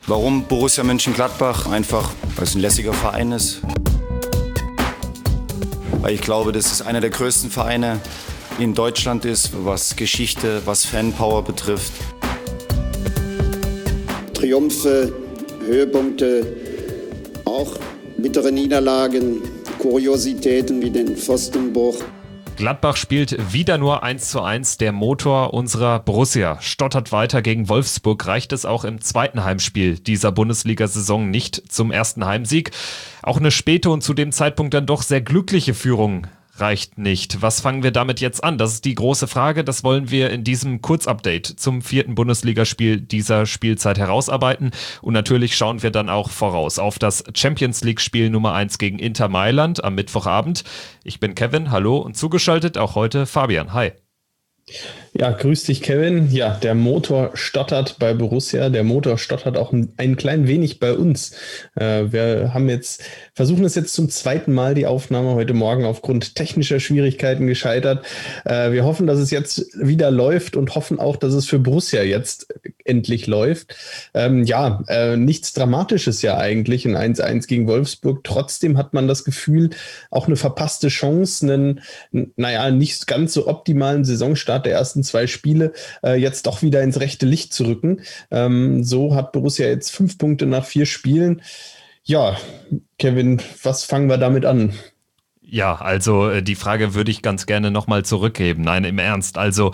Warum Borussia Mönchengladbach? Einfach, weil es ein lässiger Verein ist. Weil ich glaube, dass es einer der größten Vereine in Deutschland ist, was Geschichte, was Fanpower betrifft. Triumphe, Höhepunkte, auch bittere Niederlagen, Kuriositäten wie den Pfostenbruch. Gladbach spielt wieder nur 1:1. Der Motor unserer Borussia stottert weiter gegen Wolfsburg. Reicht es auch im zweiten Heimspiel dieser Bundesliga-Saison nicht zum ersten Heimsieg? Auch eine späte und zu dem Zeitpunkt dann doch sehr glückliche Führung reicht nicht. Was fangen wir damit jetzt an? Das ist die große Frage. Das wollen wir in diesem Kurzupdate zum 4. Bundesligaspiel dieser Spielzeit herausarbeiten. Und natürlich schauen wir dann auch voraus auf das Champions-League-Spiel Nummer 1 gegen Inter Mailand am Mittwochabend. Ich bin Kevin, hallo, und zugeschaltet auch heute Fabian. Hi. Ja, grüß dich, Kevin. Ja, der Motor stottert bei Borussia. Der Motor stottert auch ein klein wenig bei uns. Wir versuchen es jetzt zum zweiten Mal, die Aufnahme heute Morgen aufgrund technischer Schwierigkeiten gescheitert. Wir hoffen, dass es jetzt wieder läuft und hoffen auch, dass es für Borussia jetzt endlich läuft. Nichts Dramatisches ja eigentlich, ein 1:1 gegen Wolfsburg. Trotzdem hat man das Gefühl, auch eine verpasste Chance, einen, nicht ganz so optimalen Saisonstart der ersten 2 Spiele jetzt doch wieder ins rechte Licht zu rücken. So hat Borussia jetzt 5 Punkte nach 4 Spielen. Ja, Kevin, was fangen wir damit an? Ja, also die Frage würde ich ganz gerne nochmal zurückgeben. Nein, im Ernst. Also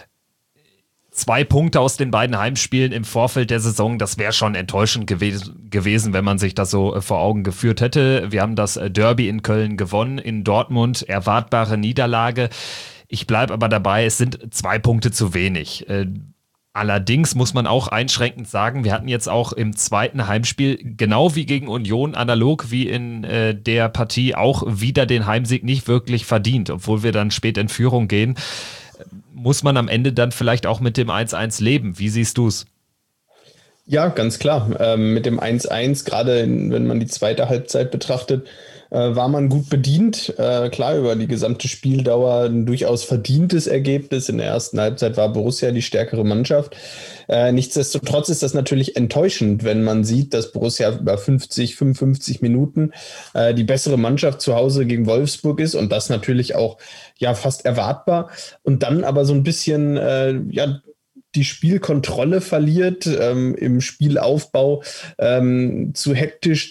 2 Punkte aus den beiden Heimspielen im Vorfeld der Saison, das wäre schon enttäuschend gewesen, wenn man sich das so vor Augen geführt hätte. Wir haben das Derby in Köln gewonnen, in Dortmund erwartbare Niederlage. Ich bleibe aber dabei, es sind 2 Punkte zu wenig. Allerdings muss man auch einschränkend sagen, wir hatten jetzt auch im zweiten Heimspiel, genau wie gegen Union, analog wie in der Partie, auch wieder den Heimsieg nicht wirklich verdient, obwohl wir dann spät in Führung gehen. Muss man am Ende dann vielleicht auch mit dem 1:1 leben? Wie siehst du es? Ja, ganz klar. Mit dem 1:1, gerade wenn man die zweite Halbzeit betrachtet, war man gut bedient. Klar, über die gesamte Spieldauer ein durchaus verdientes Ergebnis. In der ersten Halbzeit war Borussia die stärkere Mannschaft. Nichtsdestotrotz ist das natürlich enttäuschend, wenn man sieht, dass Borussia über 55 Minuten die bessere Mannschaft zu Hause gegen Wolfsburg ist und das natürlich auch ja fast erwartbar. Und dann aber so ein bisschen die Spielkontrolle verliert, im Spielaufbau zu hektisch,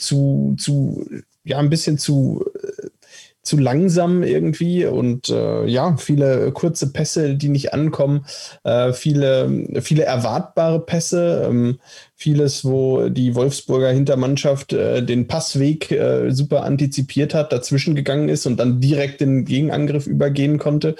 ein bisschen zu langsam irgendwie und viele kurze Pässe, die nicht ankommen, viele erwartbare Pässe, vieles, wo die Wolfsburger Hintermannschaft den Passweg super antizipiert hat, dazwischen gegangen ist und dann direkt den Gegenangriff übergehen konnte.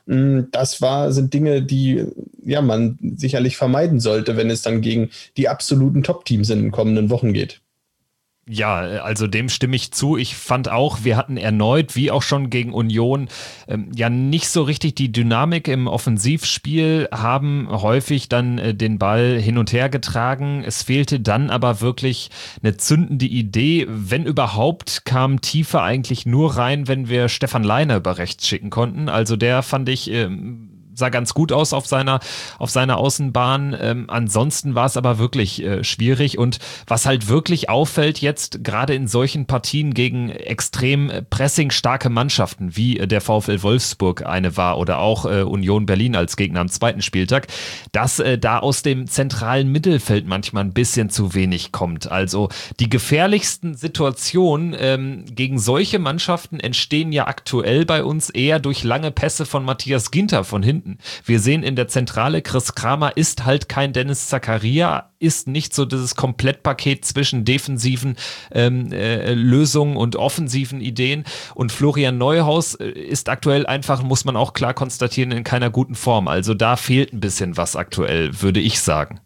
Sind Dinge, die man sicherlich vermeiden sollte, wenn es dann gegen die absoluten Top-Teams in den kommenden Wochen geht. Ja, also dem stimme ich zu. Ich fand auch, wir hatten erneut, wie auch schon gegen Union, nicht so richtig die Dynamik im Offensivspiel, haben häufig dann den Ball hin und her getragen. Es fehlte dann aber wirklich eine zündende Idee. Wenn überhaupt, kam Tiefe eigentlich nur rein, wenn wir Stefan Leiner über rechts schicken konnten. Also der fand ich sah ganz gut aus auf seiner Außenbahn. Ansonsten war es aber wirklich schwierig und was halt wirklich auffällt jetzt, gerade in solchen Partien gegen extrem pressingstarke Mannschaften, wie der VfL Wolfsburg eine war oder auch Union Berlin als Gegner am zweiten Spieltag, dass da aus dem zentralen Mittelfeld manchmal ein bisschen zu wenig kommt. Also die gefährlichsten Situationen gegen solche Mannschaften entstehen ja aktuell bei uns eher durch lange Pässe von Matthias Ginter von hinten. Wir sehen in der Zentrale, Chris Kramer ist halt kein Dennis Zakaria, ist nicht so dieses Komplettpaket zwischen defensiven Lösungen und offensiven Ideen und Florian Neuhaus ist aktuell einfach, muss man auch klar konstatieren, in keiner guten Form. Also da fehlt ein bisschen was aktuell, würde ich sagen.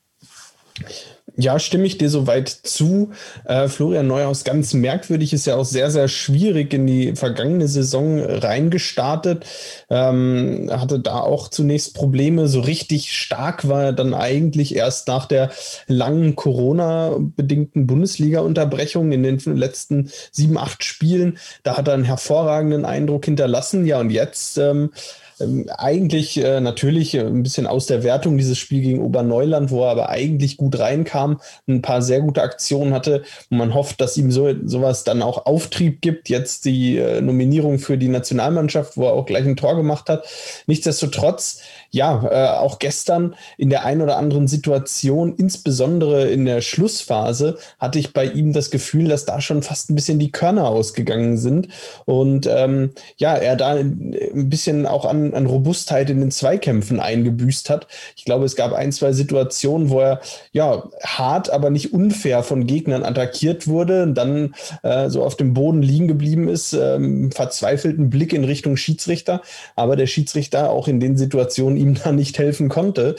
Ja, stimme ich dir soweit zu. Florian Neuhaus, ganz merkwürdig, ist ja auch sehr, sehr schwierig in die vergangene Saison reingestartet. Hatte da auch zunächst Probleme. So richtig stark war er dann eigentlich erst nach der langen Corona-bedingten Bundesliga-Unterbrechung in den letzten 7, 8 Spielen. Da hat er einen hervorragenden Eindruck hinterlassen. Ja, und jetzt Eigentlich natürlich ein bisschen aus der Wertung dieses Spiel gegen Oberneuland, wo er aber eigentlich gut reinkam, ein paar sehr gute Aktionen hatte und man hofft, dass ihm sowas dann auch Auftrieb gibt. Jetzt die Nominierung für die Nationalmannschaft, wo er auch gleich ein Tor gemacht hat. Nichtsdestotrotz, ja, auch gestern in der ein oder anderen Situation, insbesondere in der Schlussphase, hatte ich bei ihm das Gefühl, dass da schon fast ein bisschen die Körner ausgegangen sind und er da ein bisschen auch an Robustheit in den Zweikämpfen eingebüßt hat. Ich glaube, es gab 1, 2 Situationen, wo er hart, aber nicht unfair von Gegnern attackiert wurde und dann so auf dem Boden liegen geblieben ist, verzweifelten Blick in Richtung Schiedsrichter, aber der Schiedsrichter auch in den Situationen ihm da nicht helfen konnte,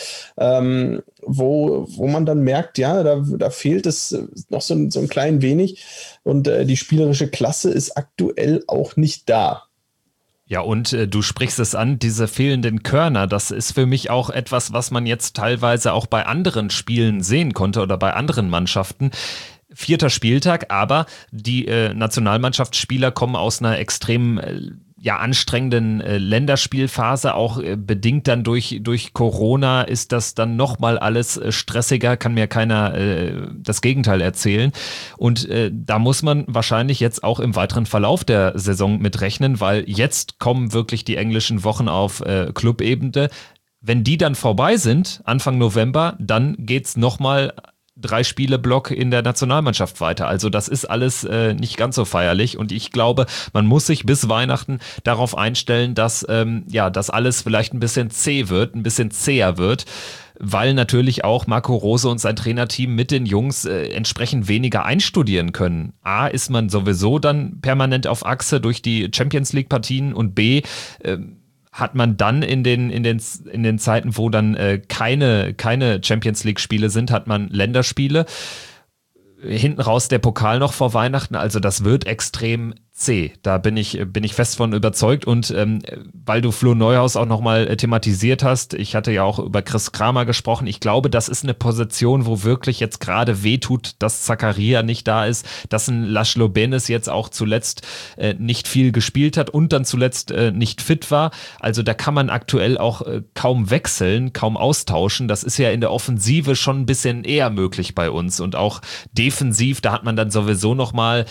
wo man dann merkt, ja, da fehlt es noch so ein klein wenig und die spielerische Klasse ist aktuell auch nicht da. Ja, und du sprichst es an, diese fehlenden Körner, das ist für mich auch etwas, was man jetzt teilweise auch bei anderen Spielen sehen konnte oder bei anderen Mannschaften. 4. Spieltag, aber die Nationalmannschaftsspieler kommen aus einer extrem anstrengenden Länderspielphase, auch bedingt dann durch Corona ist das dann nochmal alles stressiger, kann mir keiner das Gegenteil erzählen. Und da muss man wahrscheinlich jetzt auch im weiteren Verlauf der Saison mit rechnen, weil jetzt kommen wirklich die englischen Wochen auf Clubebene. Wenn die dann vorbei sind, Anfang November, dann geht's nochmal 3 Spiele-Block in der Nationalmannschaft weiter. Also das ist alles nicht ganz so feierlich und ich glaube, man muss sich bis Weihnachten darauf einstellen, dass das alles vielleicht ein bisschen zäher wird, weil natürlich auch Marco Rose und sein Trainerteam mit den Jungs entsprechend weniger einstudieren können. A, ist man sowieso dann permanent auf Achse durch die Champions-League-Partien und B, hat man dann in den Zeiten, wo dann keine Champions-League-Spiele sind, hat man Länderspiele. Hinten raus der Pokal noch vor Weihnachten, also das wird extrem zäh. Da bin ich fest von überzeugt und weil du Flo Neuhaus auch nochmal thematisiert hast, ich hatte ja auch über Chris Kramer gesprochen, ich glaube, das ist eine Position, wo wirklich jetzt gerade wehtut, dass Zakaria nicht da ist, dass ein Laszlo Benes jetzt auch zuletzt nicht viel gespielt hat und dann zuletzt nicht fit war. Also da kann man aktuell auch kaum wechseln, kaum austauschen. Das ist ja in der Offensive schon ein bisschen eher möglich bei uns und auch defensiv, da hat man dann sowieso nochmal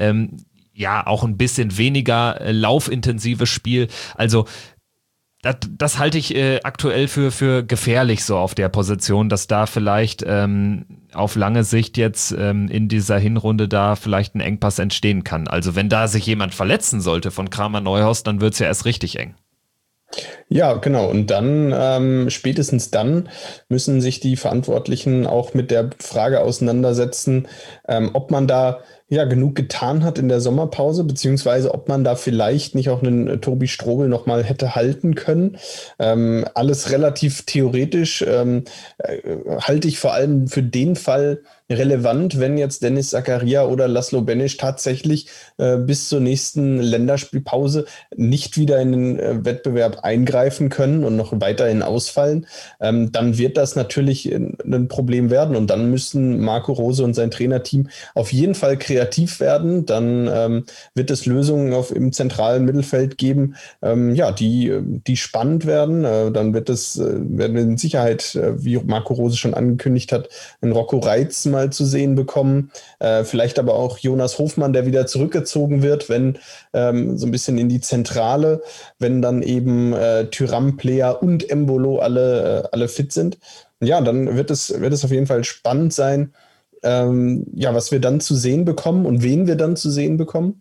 auch ein bisschen weniger laufintensives Spiel. Also das halte ich aktuell für gefährlich so auf der Position, dass da vielleicht auf lange Sicht jetzt in dieser Hinrunde da vielleicht ein Engpass entstehen kann. Also wenn da sich jemand verletzen sollte von Kramer Neuhaus, dann wird es ja erst richtig eng. Ja, genau. Und dann, spätestens dann, müssen sich die Verantwortlichen auch mit der Frage auseinandersetzen, ob man da genug getan hat in der Sommerpause, beziehungsweise ob man da vielleicht nicht auch einen Tobi Strobel nochmal hätte halten können. Alles relativ theoretisch, halte ich vor allem für den Fall relevant, wenn jetzt Dennis Zakaria oder Laszlo Benes tatsächlich bis zur nächsten Länderspielpause nicht wieder in den Wettbewerb eingreifen können und noch weiterhin ausfallen, dann wird das natürlich ein Problem werden und dann müssen Marco Rose und sein Trainerteam auf jeden Fall kreativ werden. Dann wird es Lösungen im zentralen Mittelfeld geben, die spannend werden. Dann werden wir in Sicherheit, wie Marco Rose schon angekündigt hat, einen Rocco Reitz mal zu sehen bekommen. Vielleicht aber auch Jonas Hofmann, der wieder zurückgezogen wird, wenn so ein bisschen in die Zentrale, wenn dann eben Thuram, Plea und Embolo alle fit sind. Ja, dann wird es auf jeden Fall spannend sein, was wir dann zu sehen bekommen und wen wir dann zu sehen bekommen.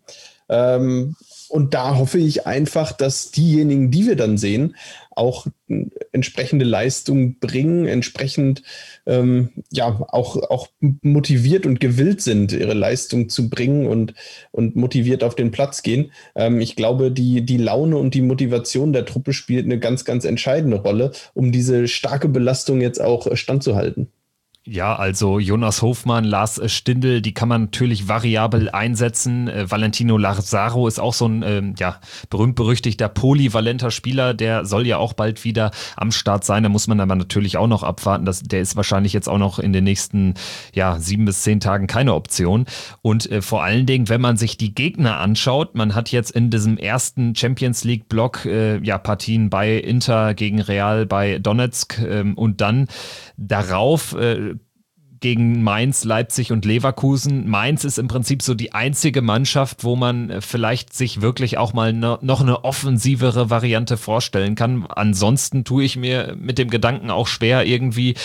Und da hoffe ich einfach, dass diejenigen, die wir dann sehen, auch entsprechende Leistung bringen, entsprechend auch motiviert und gewillt sind, ihre Leistung zu bringen und motiviert auf den Platz gehen. Ich glaube, die Laune und die Motivation der Truppe spielt eine ganz, ganz entscheidende Rolle, um diese starke Belastung jetzt auch standzuhalten. Ja, also Jonas Hofmann, Lars Stindl, die kann man natürlich variabel einsetzen. Valentino Lazaro ist auch so ein berühmt-berüchtigter polyvalenter Spieler, der soll ja auch bald wieder am Start sein. Da muss man aber natürlich auch noch abwarten. Der ist wahrscheinlich jetzt auch noch in den nächsten 7 bis 10 Tagen keine Option. Und vor allen Dingen, wenn man sich die Gegner anschaut, man hat jetzt in diesem ersten Champions League-Block Partien bei Inter gegen Real, bei Donetsk und dann darauf gegen Mainz, Leipzig und Leverkusen. Mainz ist im Prinzip so die einzige Mannschaft, wo man vielleicht sich wirklich auch mal noch eine offensivere Variante vorstellen kann. Ansonsten tue ich mir mit dem Gedanken auch schwer, irgendwie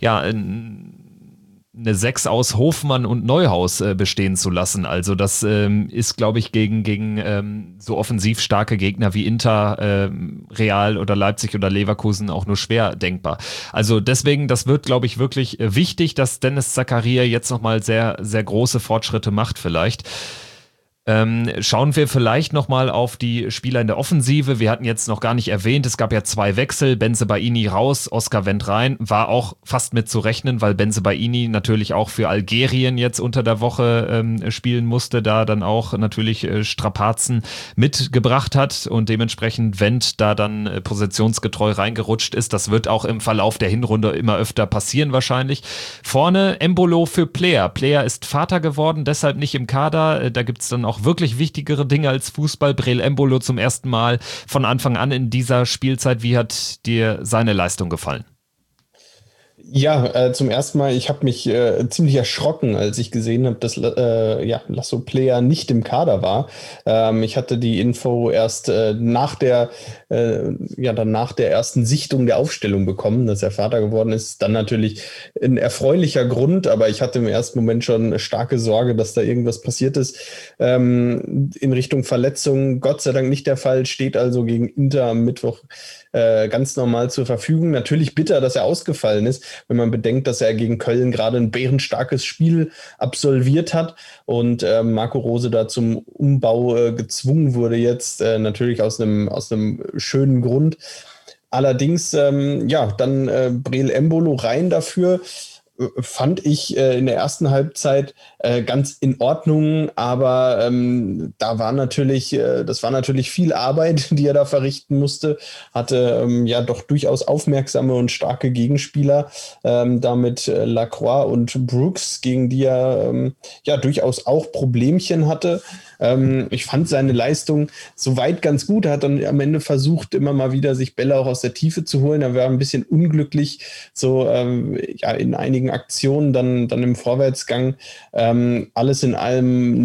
eine 6 aus Hofmann und Neuhaus bestehen zu lassen. Also das ist, glaube ich, gegen so offensiv starke Gegner wie Inter, Real oder Leipzig oder Leverkusen auch nur schwer denkbar. Also deswegen, das wird, glaube ich, wirklich wichtig, dass Dennis Zakaria jetzt nochmal sehr, sehr große Fortschritte macht vielleicht. Schauen wir vielleicht nochmal auf die Spieler in der Offensive. Wir hatten jetzt noch gar nicht erwähnt, es gab ja 2 Wechsel, Bensebaini raus, Oskar Wendt rein, war auch fast mit zu rechnen, weil Bensebaini natürlich auch für Algerien jetzt unter der Woche spielen musste, da dann auch natürlich Strapazen mitgebracht hat und dementsprechend Wendt da dann positionsgetreu reingerutscht ist. Das wird auch im Verlauf der Hinrunde immer öfter passieren wahrscheinlich. Vorne Embolo für Player. Player ist Vater geworden, deshalb nicht im Kader. Da gibt es dann auch wirklich wichtigere Dinge als Fußball. Breel Embolo zum ersten Mal von Anfang an in dieser Spielzeit. Wie hat dir seine Leistung gefallen? Ja, zum ersten Mal, ich habe mich ziemlich erschrocken, als ich gesehen habe, dass Lasso Player nicht im Kader war. Ich hatte die Info erst nach der ersten Sichtung der Aufstellung bekommen, dass er Vater geworden ist. Dann natürlich ein erfreulicher Grund, aber ich hatte im ersten Moment schon starke Sorge, dass da irgendwas passiert ist. In Richtung Verletzung, Gott sei Dank nicht der Fall, steht also gegen Inter am Mittwoch ganz normal zur Verfügung. Natürlich bitter, dass er ausgefallen ist, wenn man bedenkt, dass er gegen Köln gerade ein bärenstarkes Spiel absolviert hat und Marco Rose da zum Umbau gezwungen wurde jetzt, natürlich aus einem schönen Grund. Allerdings, dann Breel Embolo rein dafür, fand ich in der ersten Halbzeit ganz in Ordnung, aber das war natürlich viel Arbeit, die er da verrichten musste, hatte doch durchaus aufmerksame und starke Gegenspieler, damit Lacroix und Brooks, gegen die er durchaus auch Problemchen hatte. Ich fand seine Leistung soweit ganz gut. Er hat dann am Ende versucht, immer mal wieder sich Bälle auch aus der Tiefe zu holen. Er war ein bisschen unglücklich, so in einigen Aktionen dann im Vorwärtsgang. Alles in allem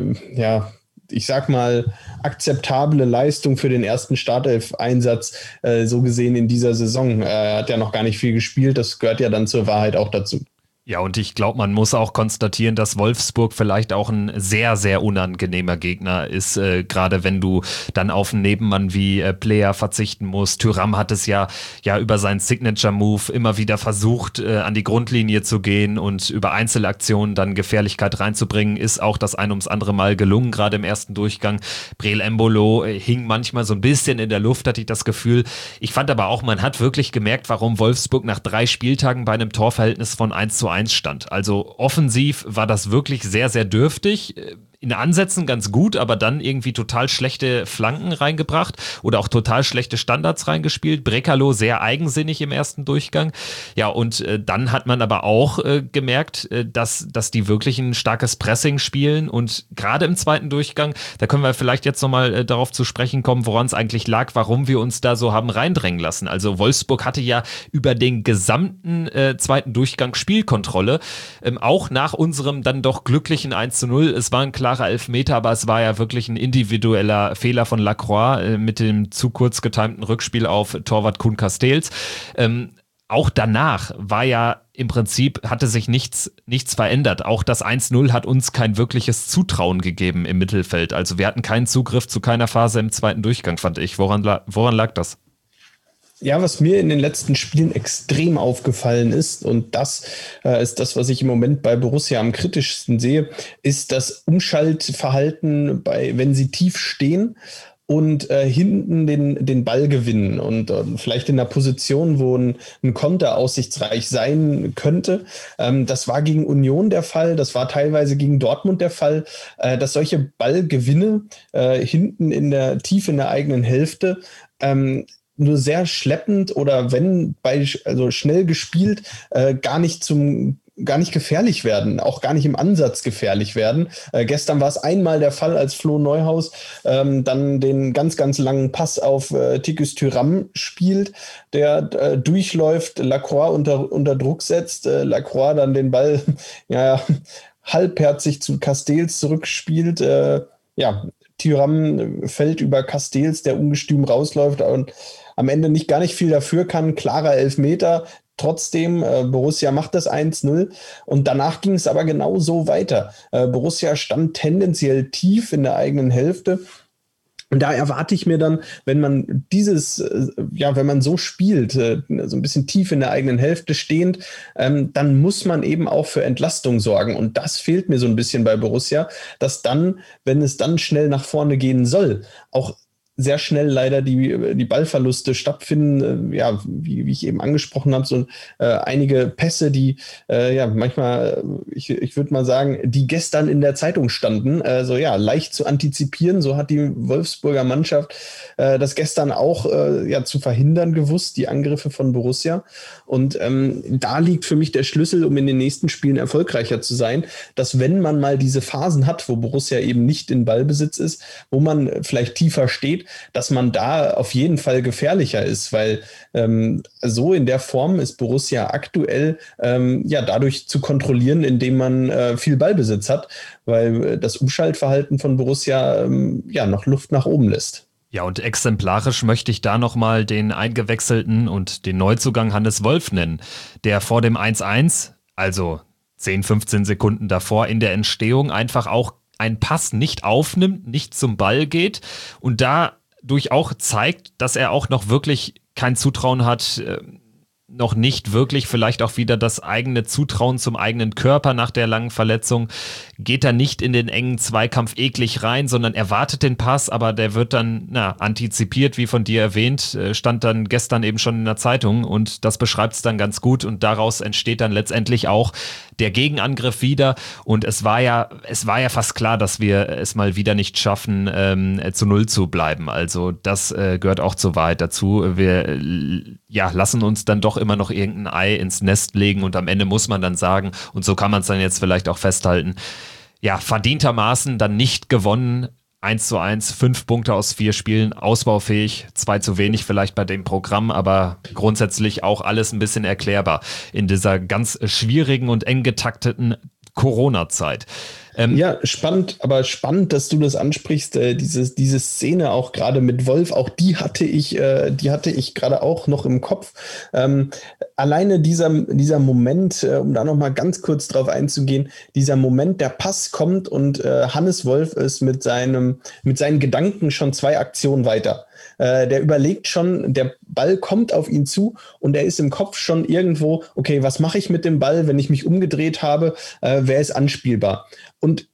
ich sag mal, akzeptable Leistung für den ersten Startelf-Einsatz, so gesehen in dieser Saison. Er hat ja noch gar nicht viel gespielt, das gehört ja dann zur Wahrheit auch dazu. Ja, und ich glaube, man muss auch konstatieren, dass Wolfsburg vielleicht auch ein sehr, sehr unangenehmer Gegner ist, gerade wenn du dann auf einen Nebenmann wie Player verzichten musst. Thuram hat es ja über seinen Signature-Move immer wieder versucht, an die Grundlinie zu gehen und über Einzelaktionen dann Gefährlichkeit reinzubringen, ist auch das ein ums andere Mal gelungen, gerade im ersten Durchgang. Breel Embolo hing manchmal so ein bisschen in der Luft, hatte ich das Gefühl. Ich fand aber auch, man hat wirklich gemerkt, warum Wolfsburg nach 3 Spieltagen bei einem Torverhältnis von 1:1 stand. Also offensiv war das wirklich sehr, sehr dürftig. In Ansätzen ganz gut, aber dann irgendwie total schlechte Flanken reingebracht oder auch total schlechte Standards reingespielt. Brekalo sehr eigensinnig im ersten Durchgang. Ja, und dann hat man aber auch gemerkt, dass die wirklich ein starkes Pressing spielen und gerade im zweiten Durchgang, da können wir vielleicht jetzt nochmal darauf zu sprechen kommen, woran es eigentlich lag, warum wir uns da so haben reindrängen lassen. Also Wolfsburg hatte ja über den gesamten zweiten Durchgang Spielkontrolle, auch nach unserem dann doch glücklichen 1:0. Es war ein klarer Elfmeter, aber es war ja wirklich ein individueller Fehler von Lacroix mit dem zu kurz getimten Rückspiel auf Torwart Kuhn Castells. Auch danach war ja im Prinzip, hatte sich nichts verändert. Auch das 1:0 hat uns kein wirkliches Zutrauen gegeben im Mittelfeld. Also wir hatten keinen Zugriff zu keiner Phase im zweiten Durchgang, fand ich. Woran lag das? Ja, was mir in den letzten Spielen extrem aufgefallen ist, und das ist das, was ich im Moment bei Borussia am kritischsten sehe, ist das Umschaltverhalten, wenn sie tief stehen und hinten den Ball gewinnen und vielleicht in einer Position, wo ein Konter aussichtsreich sein könnte. Das war gegen Union der Fall, das war teilweise gegen Dortmund der Fall, dass solche Ballgewinne hinten tief in der eigenen Hälfte nur sehr schleppend oder also schnell gespielt, gar nicht gefährlich werden, auch gar nicht im Ansatz gefährlich werden. Gestern war es einmal der Fall, als Flo Neuhaus dann den ganz, ganz langen Pass auf Tikus Thuram spielt, der durchläuft, Lacroix unter Druck setzt, Lacroix dann den Ball halbherzig zu Castells zurückspielt. Thuram fällt über Castells, der ungestüm rausläuft und am Ende gar nicht viel dafür kann. Klarer Elfmeter. Trotzdem, Borussia macht das 1-0 und danach ging es aber genau so weiter. Borussia stand tendenziell tief in der eigenen Hälfte. Und da erwarte ich mir dann, wenn man wenn man so spielt, so ein bisschen tief in der eigenen Hälfte stehend, dann muss man eben auch für Entlastung sorgen. Und das fehlt mir so ein bisschen bei Borussia, dass dann, wenn es dann schnell nach vorne gehen soll, auch sehr schnell leider die Ballverluste stattfinden, wie ich eben angesprochen habe, so einige Pässe, die manchmal, ich würde mal sagen, die gestern in der Zeitung standen, leicht zu antizipieren, so hat die Wolfsburger Mannschaft das gestern auch zu verhindern gewusst, die Angriffe von Borussia, und da liegt für mich der Schlüssel, um in den nächsten Spielen erfolgreicher zu sein, dass wenn man mal diese Phasen hat, wo Borussia eben nicht in Ballbesitz ist, wo man vielleicht tiefer steht, dass man da auf jeden Fall gefährlicher ist, weil so in der Form ist Borussia aktuell dadurch zu kontrollieren, indem man viel Ballbesitz hat, weil das Umschaltverhalten von Borussia noch Luft nach oben lässt. Ja, und exemplarisch möchte ich da nochmal den eingewechselten und den Neuzugang Hannes Wolf nennen, der vor dem 1-1, also 10, 15 Sekunden davor in der Entstehung, einfach auch einen Pass nicht aufnimmt, nicht zum Ball geht und dadurch auch zeigt, dass er auch noch wirklich kein Zutrauen hat, noch nicht wirklich vielleicht auch wieder das eigene Zutrauen zum eigenen Körper nach der langen Verletzung, geht er nicht in den engen Zweikampf eklig rein, sondern erwartet den Pass, aber der wird dann antizipiert, wie von dir erwähnt, stand dann gestern eben schon in der Zeitung und das beschreibt es dann ganz gut und daraus entsteht dann letztendlich auch der Gegenangriff wieder und es war ja fast klar, dass wir es mal wieder nicht schaffen, zu 0 zu bleiben, also das gehört auch zur Wahrheit dazu. Wir lassen uns dann doch immer noch irgendein Ei ins Nest legen und am Ende muss man dann sagen, und so kann man es dann jetzt vielleicht auch festhalten, verdientermaßen dann nicht gewonnen, 1:1, 5 Punkte aus 4 Spielen, ausbaufähig, 2 zu wenig vielleicht bei dem Programm, aber grundsätzlich auch alles ein bisschen erklärbar in dieser ganz schwierigen und eng getakteten Corona-Zeit. Spannend, dass du das ansprichst, diese Szene auch gerade mit Wolf, auch die hatte ich gerade auch noch im Kopf. Alleine dieser Moment, um da noch mal ganz kurz drauf einzugehen, dieser Moment, der Pass kommt und Hannes Wolf ist mit seinen Gedanken schon 2 Aktionen weiter. Der überlegt schon, der Ball kommt auf ihn zu und er ist im Kopf schon irgendwo, okay, was mache ich mit dem Ball, wenn ich mich umgedreht habe, wer ist anspielbar? Und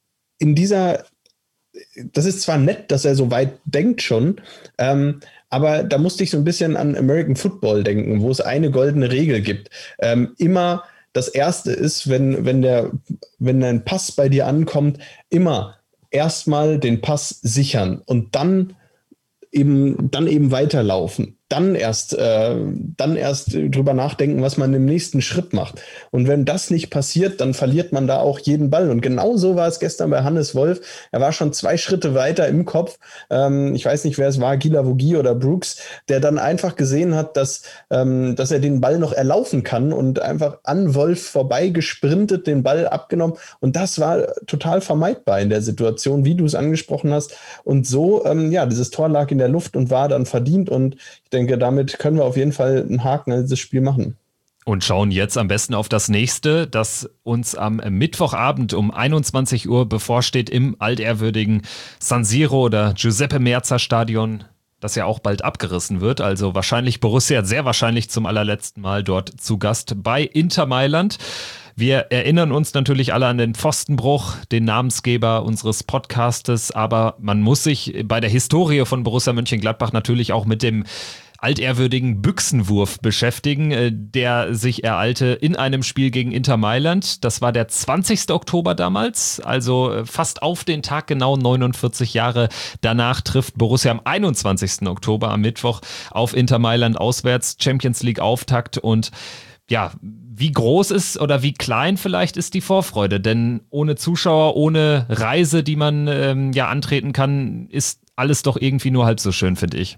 das ist zwar nett, dass er so weit denkt schon, aber da musste ich so ein bisschen an American Football denken, wo es eine goldene Regel gibt. Immer das Erste ist, wenn ein Pass bei dir ankommt, immer erstmal den Pass sichern und dann eben weiterlaufen. Dann erst drüber nachdenken, was man im nächsten Schritt macht. Und wenn das nicht passiert, dann verliert man da auch jeden Ball. Und genau so war es gestern bei Hannes Wolf. Er war schon 2 Schritte weiter im Kopf. Ich weiß nicht, wer es war, Guilavogui oder Brooks, der dann einfach gesehen hat, dass er den Ball noch erlaufen kann und einfach an Wolf vorbei gesprintet, den Ball abgenommen. Und das war total vermeidbar in der Situation, wie du es angesprochen hast. Und so, dieses Tor lag in der Luft und war dann verdient. Und ich denke, damit können wir auf jeden Fall einen Haken an dieses Spiel machen. Und schauen jetzt am besten auf das nächste, das uns am Mittwochabend um 21 Uhr bevorsteht im altehrwürdigen San Siro oder Giuseppe Meazza Stadion. das ja auch bald abgerissen wird. Also wahrscheinlich Borussia sehr wahrscheinlich zum allerletzten Mal dort zu Gast bei Inter Mailand. Wir erinnern uns natürlich alle an den Pfostenbruch, den Namensgeber unseres Podcastes, aber man muss sich bei der Historie von Borussia Mönchengladbach natürlich auch mit dem altehrwürdigen Büchsenwurf beschäftigen, der sich ereilte in einem Spiel gegen Inter Mailand. Das war der 20. Oktober damals, also fast auf den Tag genau 49 Jahre danach trifft Borussia am 21. Oktober am Mittwoch auf Inter Mailand auswärts, Champions League Auftakt. Und ja, wie groß ist oder wie klein vielleicht ist die Vorfreude? Denn ohne Zuschauer, ohne Reise, die man antreten kann, ist alles doch irgendwie nur halb so schön, finde ich.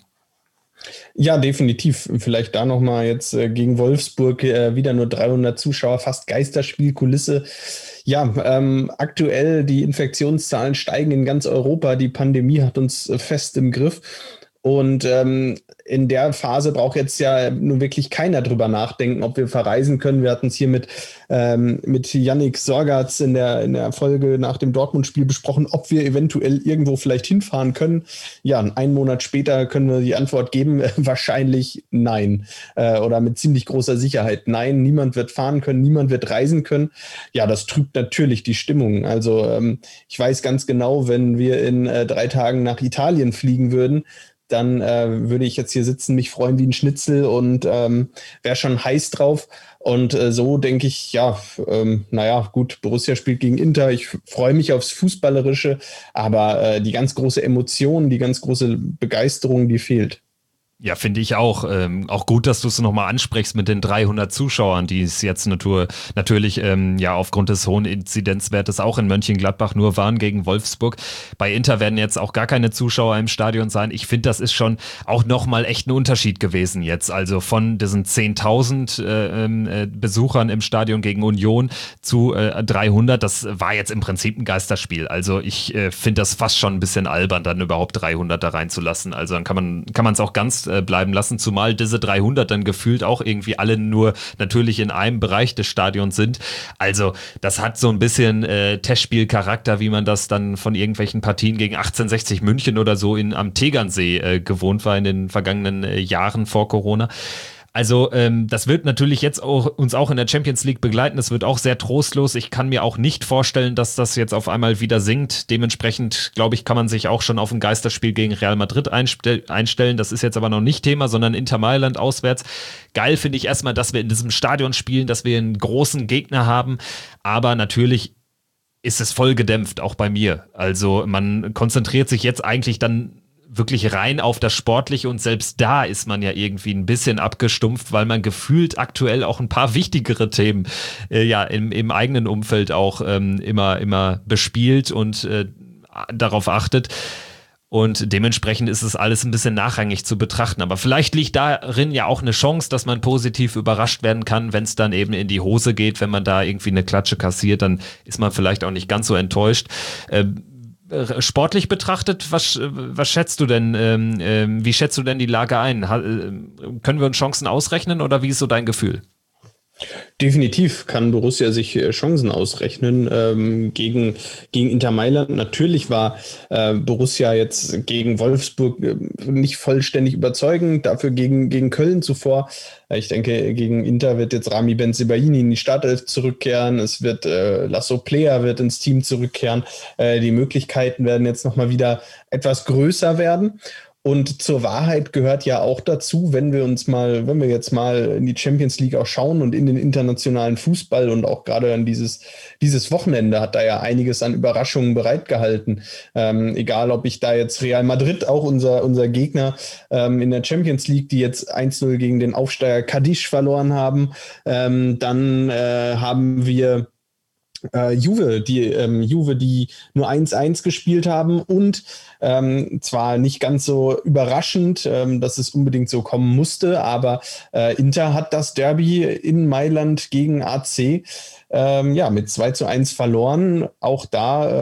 Ja, definitiv. Vielleicht da nochmal jetzt gegen Wolfsburg wieder nur 300 Zuschauer, fast Geisterspielkulisse. Ja, aktuell die Infektionszahlen steigen in ganz Europa. Die Pandemie hat uns fest im Griff. Und in der Phase braucht jetzt ja nun wirklich keiner drüber nachdenken, ob wir verreisen können. Wir hatten es hier mit Yannick Sorgatz in der Folge nach dem Dortmund-Spiel besprochen, ob wir eventuell irgendwo vielleicht hinfahren können. Ja, einen Monat später können wir die Antwort geben, wahrscheinlich nein. Oder mit ziemlich großer Sicherheit nein. Niemand wird fahren können, niemand wird reisen können. Ja, das trübt natürlich die Stimmung. Also ich weiß ganz genau, wenn wir in 3 Tagen nach Italien fliegen würden, dann würde ich jetzt hier sitzen, mich freuen wie ein Schnitzel und wäre schon heiß drauf. Und so denke ich, ja, gut, Borussia spielt gegen Inter. Ich freue mich aufs Fußballerische, aber die ganz große Emotion, die ganz große Begeisterung, die fehlt. Ja, finde ich auch. Auch gut, dass du es nochmal ansprichst mit den 300 Zuschauern, die es jetzt natürlich aufgrund des hohen Inzidenzwertes auch in Mönchengladbach nur waren gegen Wolfsburg. Bei Inter werden jetzt auch gar keine Zuschauer im Stadion sein. Ich finde, das ist schon auch nochmal echt ein Unterschied gewesen jetzt. Also von diesen 10.000 Besuchern im Stadion gegen Union zu 300, das war jetzt im Prinzip ein Geisterspiel. Also ich finde das fast schon ein bisschen albern, dann überhaupt 300 da reinzulassen. Also dann kann man es auch ganz bleiben lassen, zumal diese 300 dann gefühlt auch irgendwie alle nur natürlich in einem Bereich des Stadions sind. Also das hat so ein bisschen Testspielcharakter, wie man das dann von irgendwelchen Partien gegen 1860 München oder so am Tegernsee gewohnt war in den vergangenen Jahren vor Corona. Also das wird natürlich jetzt uns auch in der Champions League begleiten. Das wird auch sehr trostlos. Ich kann mir auch nicht vorstellen, dass das jetzt auf einmal wieder sinkt. Dementsprechend, glaube ich, kann man sich auch schon auf ein Geisterspiel gegen Real Madrid einstellen. Das ist jetzt aber noch nicht Thema, sondern Inter Mailand auswärts. Geil finde ich erstmal, dass wir in diesem Stadion spielen, dass wir einen großen Gegner haben. Aber natürlich ist es voll gedämpft, auch bei mir. Also man konzentriert sich jetzt eigentlich dann wirklich rein auf das Sportliche und selbst da ist man ja irgendwie ein bisschen abgestumpft, weil man gefühlt aktuell auch ein paar wichtigere Themen im eigenen Umfeld auch immer bespielt und darauf achtet. Und dementsprechend ist es alles ein bisschen nachrangig zu betrachten. Aber vielleicht liegt darin ja auch eine Chance, dass man positiv überrascht werden kann, wenn es dann eben in die Hose geht, wenn man da irgendwie eine Klatsche kassiert, dann ist man vielleicht auch nicht ganz so enttäuscht. Sportlich betrachtet, was schätzt du denn, wie schätzt du denn die Lage ein? Können wir uns Chancen ausrechnen oder wie ist so dein Gefühl? Definitiv kann Borussia sich Chancen ausrechnen gegen Inter Mailand. Natürlich war Borussia jetzt gegen Wolfsburg nicht vollständig überzeugend, dafür gegen Köln zuvor. Ich denke, gegen Inter wird jetzt Rami Bensebaini in die Startelf zurückkehren. Es wird Lasso Player wird ins Team zurückkehren. Die Möglichkeiten werden jetzt nochmal wieder etwas größer werden. Und zur Wahrheit gehört ja auch dazu, wenn wir jetzt mal in die Champions League auch schauen und in den internationalen Fußball und auch gerade an dieses Wochenende hat da ja einiges an Überraschungen bereitgehalten. Egal, ob ich da jetzt Real Madrid, auch unser Gegner in der Champions League, die jetzt 1-0 gegen den Aufsteiger Cadiz verloren haben. Dann haben wir Juve, die nur 1-1 gespielt haben und zwar nicht ganz so überraschend, dass es unbedingt so kommen musste, aber Inter hat das Derby in Mailand gegen AC mit 2-1 verloren. Auch da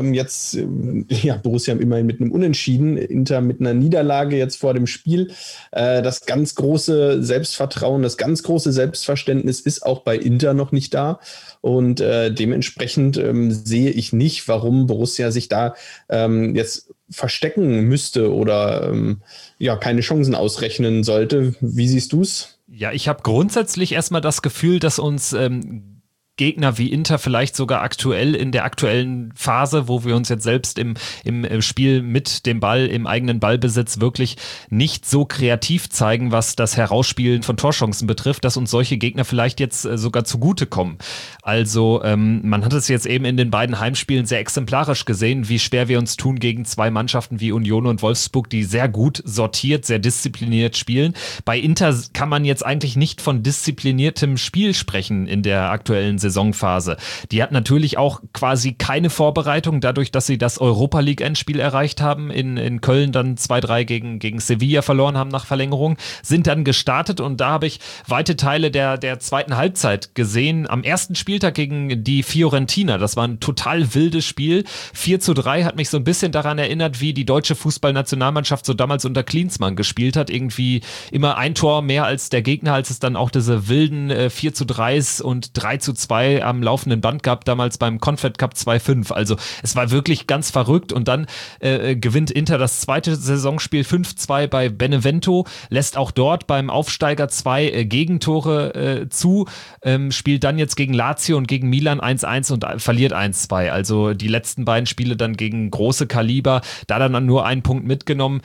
Borussia immerhin mit einem Unentschieden, Inter mit einer Niederlage jetzt vor dem Spiel. Das ganz große Selbstvertrauen, das ganz große Selbstverständnis ist auch bei Inter noch nicht da. Und dementsprechend sehe ich nicht, warum Borussia sich da jetzt verstecken müsste oder keine Chancen ausrechnen sollte. Wie siehst du es? Ja, ich habe grundsätzlich erstmal das Gefühl, dass uns Gegner wie Inter vielleicht sogar aktuell in der aktuellen Phase, wo wir uns jetzt selbst im Spiel mit dem Ball, im eigenen Ballbesitz wirklich nicht so kreativ zeigen, was das Herausspielen von Torchancen betrifft, dass uns solche Gegner vielleicht jetzt sogar zugutekommen. Also man hat es jetzt eben in den beiden Heimspielen sehr exemplarisch gesehen, wie schwer wir uns tun gegen zwei Mannschaften wie Union und Wolfsburg, die sehr gut sortiert, sehr diszipliniert spielen. Bei Inter kann man jetzt eigentlich nicht von diszipliniertem Spiel sprechen in der aktuellen Saisonphase. Die hat natürlich auch quasi keine Vorbereitung, dadurch, dass sie das Europa-League-Endspiel erreicht haben, in Köln dann 2-3 gegen Sevilla verloren haben nach Verlängerung, sind dann gestartet und da habe ich weite Teile der zweiten Halbzeit gesehen. Am ersten Spieltag gegen die Fiorentina, das war ein total wildes Spiel. 4-3 hat mich so ein bisschen daran erinnert, wie die deutsche Fußballnationalmannschaft so damals unter Klinsmann gespielt hat. Irgendwie immer ein Tor mehr als der Gegner, als es dann auch diese wilden 4-3s und 3-2 am laufenden Band gab, damals beim Confed Cup 2-5. Also es war wirklich ganz verrückt und dann gewinnt Inter das zweite Saisonspiel 5-2 bei Benevento, lässt auch dort beim Aufsteiger 2 Gegentore zu, spielt dann jetzt gegen Lazio und gegen Milan 1-1 und verliert 1-2. Also die letzten beiden Spiele dann gegen große Kaliber, da dann nur einen Punkt mitgenommen.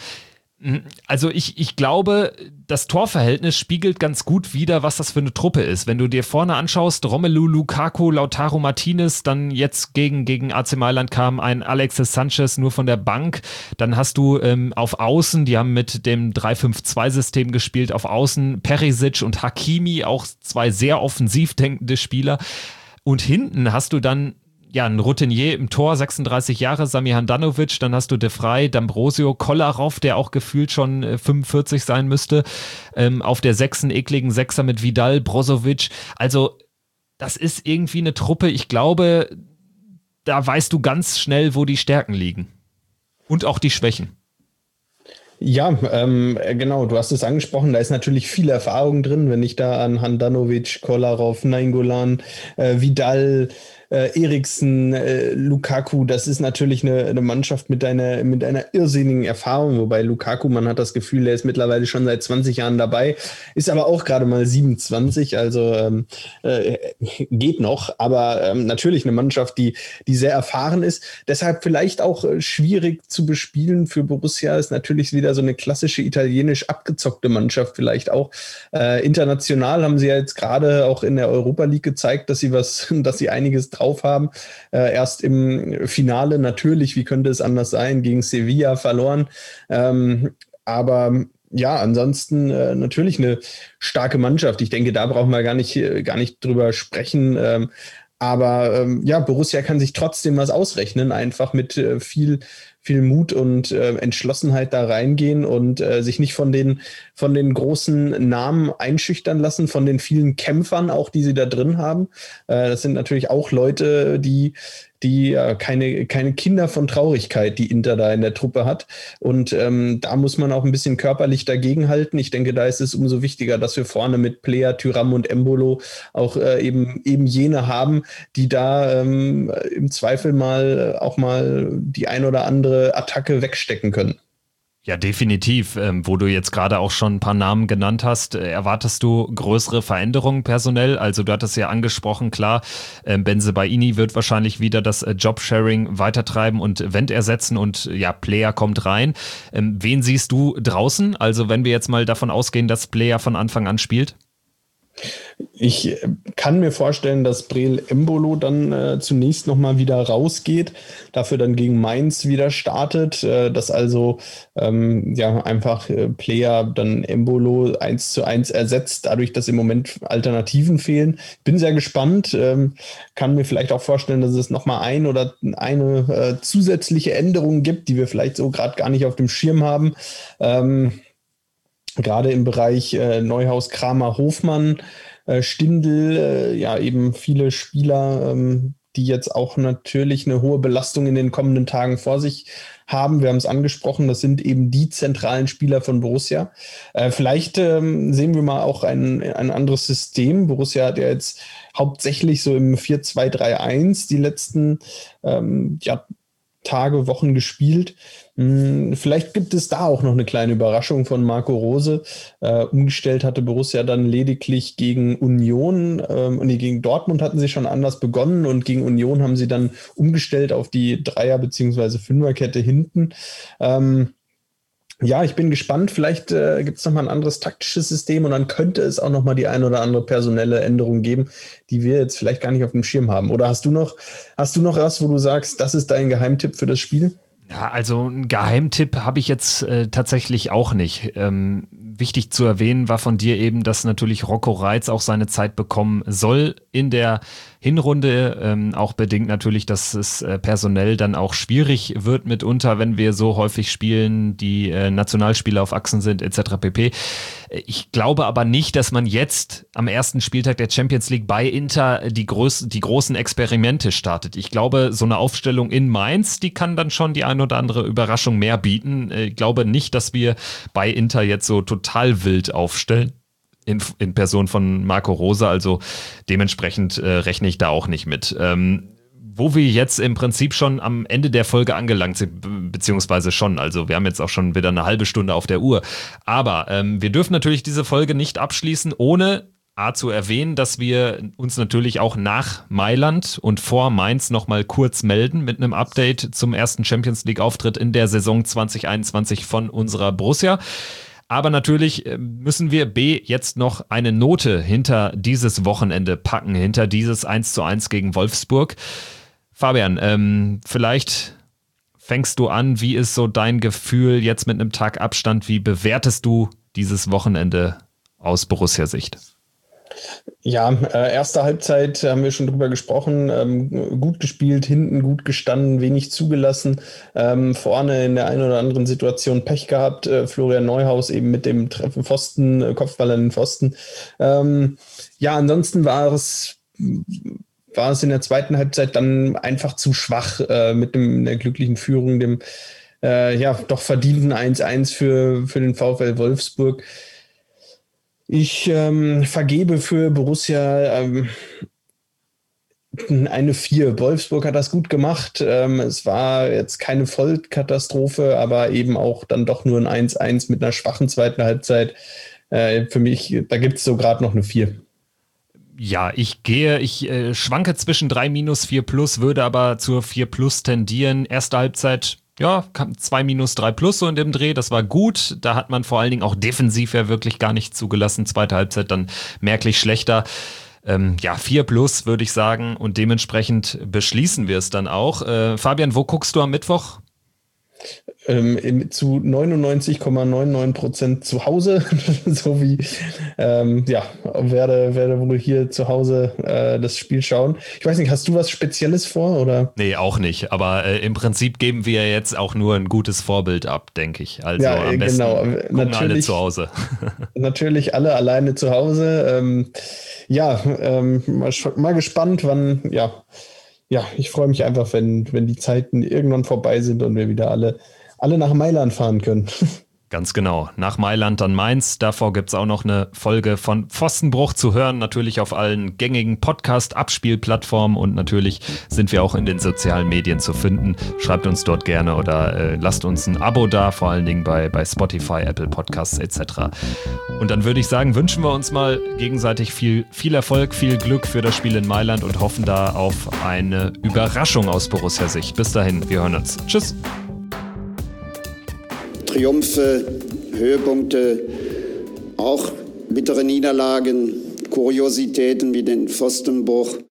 Also ich glaube, das Torverhältnis spiegelt ganz gut wider, was das für eine Truppe ist. Wenn du dir vorne anschaust, Romelu Lukaku, Lautaro Martinez, dann jetzt gegen AC Mailand kam ein Alexis Sanchez nur von der Bank. Dann hast du auf Außen, die haben mit dem 3-5-2-System gespielt, auf Außen Perisic und Hakimi, auch zwei sehr offensiv denkende Spieler. Und hinten hast du dann ein Routinier im Tor, 36 Jahre, Sami Handanovic, dann hast du De Vrij, D'Ambrosio, Kolarov, der auch gefühlt schon 45 sein müsste, auf der ekligen Sechser mit Vidal, Brozovic, also das ist irgendwie eine Truppe, ich glaube, da weißt du ganz schnell, wo die Stärken liegen und auch die Schwächen. Ja, genau, du hast es angesprochen, da ist natürlich viel Erfahrung drin, wenn ich da an Handanovic, Kolarov, Nainggolan, Vidal, Eriksen, Lukaku, das ist natürlich eine Mannschaft mit einer irrsinnigen Erfahrung, wobei Lukaku, man hat das Gefühl, er ist mittlerweile schon seit 20 Jahren dabei, ist aber auch gerade mal 27, also geht noch, aber natürlich eine Mannschaft, die sehr erfahren ist, deshalb vielleicht auch schwierig zu bespielen für Borussia, ist natürlich wieder so eine klassische italienisch abgezockte Mannschaft, vielleicht auch international haben sie ja jetzt gerade auch in der Europa League gezeigt, dass sie einiges drauf haben. Erst im Finale natürlich, wie könnte es anders sein, gegen Sevilla verloren. Aber ja, ansonsten natürlich eine starke Mannschaft. Ich denke, da brauchen wir gar nicht drüber sprechen. Aber Borussia kann sich trotzdem was ausrechnen, einfach mit viel Mut und Entschlossenheit da reingehen und sich nicht von den großen Namen einschüchtern lassen, von den vielen Kämpfern auch, die sie da drin haben. Das sind natürlich auch Leute, die keine Kinder von Traurigkeit, die Inter da in der Truppe hat. Und da muss man auch ein bisschen körperlich dagegenhalten. Ich denke, da ist es umso wichtiger, dass wir vorne mit Plea, Thuram und Embolo auch eben jene haben, die da im Zweifel auch mal die ein oder andere Attacke wegstecken können. Ja, definitiv. Wo du jetzt gerade auch schon ein paar Namen genannt hast, erwartest du größere Veränderungen personell? Also du hattest ja angesprochen, klar, Bensebaini wird wahrscheinlich wieder das Jobsharing weitertreiben und Wendt ersetzen und Player kommt rein. Wen siehst du draußen? Also wenn wir jetzt mal davon ausgehen, dass Player von Anfang an spielt? Ich kann mir vorstellen, dass Breel Embolo dann zunächst nochmal wieder rausgeht, dafür dann gegen Mainz wieder startet, dass also einfach Player dann Embolo 1:1 ersetzt, dadurch, dass im Moment Alternativen fehlen. Bin sehr gespannt, kann mir vielleicht auch vorstellen, dass es nochmal eine zusätzliche Änderung gibt, die wir vielleicht so gerade gar nicht auf dem Schirm haben. Gerade im Bereich Neuhaus, Kramer, Hofmann, Stindl, eben viele Spieler, die jetzt auch natürlich eine hohe Belastung in den kommenden Tagen vor sich haben. Wir haben es angesprochen, das sind eben die zentralen Spieler von Borussia. Vielleicht sehen wir mal auch ein anderes System. Borussia hat ja jetzt hauptsächlich so im 4-2-3-1 die letzten Tage, Wochen gespielt. Vielleicht gibt es da auch noch eine kleine Überraschung von Marco Rose. Umgestellt hatte Borussia dann lediglich gegen Union. Gegen Dortmund hatten sie schon anders begonnen und gegen Union haben sie dann umgestellt auf die Dreier- bzw. Fünferkette hinten. Ja, ich bin gespannt. Vielleicht gibt es nochmal ein anderes taktisches System und dann könnte es auch nochmal die ein oder andere personelle Änderung geben, die wir jetzt vielleicht gar nicht auf dem Schirm haben. Oder hast du noch was, wo du sagst, das ist dein Geheimtipp für das Spiel? Ja, also einen Geheimtipp habe ich jetzt tatsächlich auch nicht. Wichtig zu erwähnen war von dir eben, dass natürlich Rocco Reitz auch seine Zeit bekommen soll in der Hinrunde, auch bedingt natürlich, dass es personell dann auch schwierig wird mitunter, wenn wir so häufig spielen, die Nationalspieler auf Achsen sind etc. pp. Ich glaube aber nicht, dass man jetzt am ersten Spieltag der Champions League bei Inter die großen Experimente startet. Ich glaube, so eine Aufstellung in Mainz, die kann dann schon die ein oder andere Überraschung mehr bieten. Ich glaube nicht, dass wir bei Inter jetzt so total wild aufstellen. In Person von Marco Rose, also dementsprechend rechne ich da auch nicht mit. Wo wir jetzt im Prinzip schon am Ende der Folge angelangt sind, beziehungsweise schon, also wir haben jetzt auch schon wieder eine halbe Stunde auf der Uhr, aber wir dürfen natürlich diese Folge nicht abschließen, ohne zu erwähnen, dass wir uns natürlich auch nach Mailand und vor Mainz nochmal kurz melden mit einem Update zum ersten Champions-League-Auftritt in der Saison 2021 von unserer Borussia. Aber natürlich müssen wir jetzt noch eine Note hinter dieses Wochenende packen, hinter dieses 1:1 gegen Wolfsburg. Fabian, vielleicht fängst du an, wie ist so dein Gefühl jetzt mit einem Tag Abstand, wie bewertest du dieses Wochenende aus Borussia-Sicht? Ja, erste Halbzeit haben wir schon drüber gesprochen, gut gespielt, hinten gut gestanden, wenig zugelassen, vorne in der einen oder anderen Situation Pech gehabt, Florian Neuhaus eben mit dem Pfosten, Kopfball an den Pfosten. Ansonsten war es in der zweiten Halbzeit dann einfach zu schwach mit der glücklichen Führung, dem doch verdienten 1:1 für den VfL Wolfsburg. Ich vergebe für Borussia eine 4. Wolfsburg hat das gut gemacht. Es war jetzt keine Vollkatastrophe, aber eben auch dann doch nur ein 1:1 mit einer schwachen zweiten Halbzeit. Für mich, da gibt es so gerade noch eine 4. Ja, ich schwanke zwischen 3-, 4+, würde aber zur 4+ tendieren. Erste Halbzeit, ja, 2-, 3+, so in dem Dreh, das war gut. Da hat man vor allen Dingen auch defensiv ja wirklich gar nicht zugelassen. Zweite Halbzeit dann merklich schlechter. 4+ würde ich sagen und dementsprechend beschließen wir es dann auch. Fabian, wo guckst du am Mittwoch? Zu 99,99% zu Hause, so wie werde wohl hier zu Hause das Spiel schauen. Ich weiß nicht, hast du was Spezielles vor? Oder? Nee, auch nicht, aber im Prinzip geben wir jetzt auch nur ein gutes Vorbild ab, denke ich. Also ja, am besten gucken alle zu Hause. Natürlich alle alleine zu Hause. Mal gespannt, wann, ich freue mich einfach, wenn die Zeiten irgendwann vorbei sind und wir wieder alle nach Mailand fahren können. Ganz genau. Nach Mailand dann Mainz. Davor gibt es auch noch eine Folge von Pfostenbruch zu hören. Natürlich auf allen gängigen Podcast-Abspielplattformen und natürlich sind wir auch in den sozialen Medien zu finden. Schreibt uns dort gerne oder lasst uns ein Abo da, vor allen Dingen bei Spotify, Apple Podcasts etc. Und dann würde ich sagen, wünschen wir uns mal gegenseitig viel Erfolg, viel Glück für das Spiel in Mailand und hoffen da auf eine Überraschung aus Borussia-Sicht. Bis dahin, wir hören uns. Tschüss. Triumphe, Höhepunkte, auch bittere Niederlagen, Kuriositäten wie den Pfostenbruch.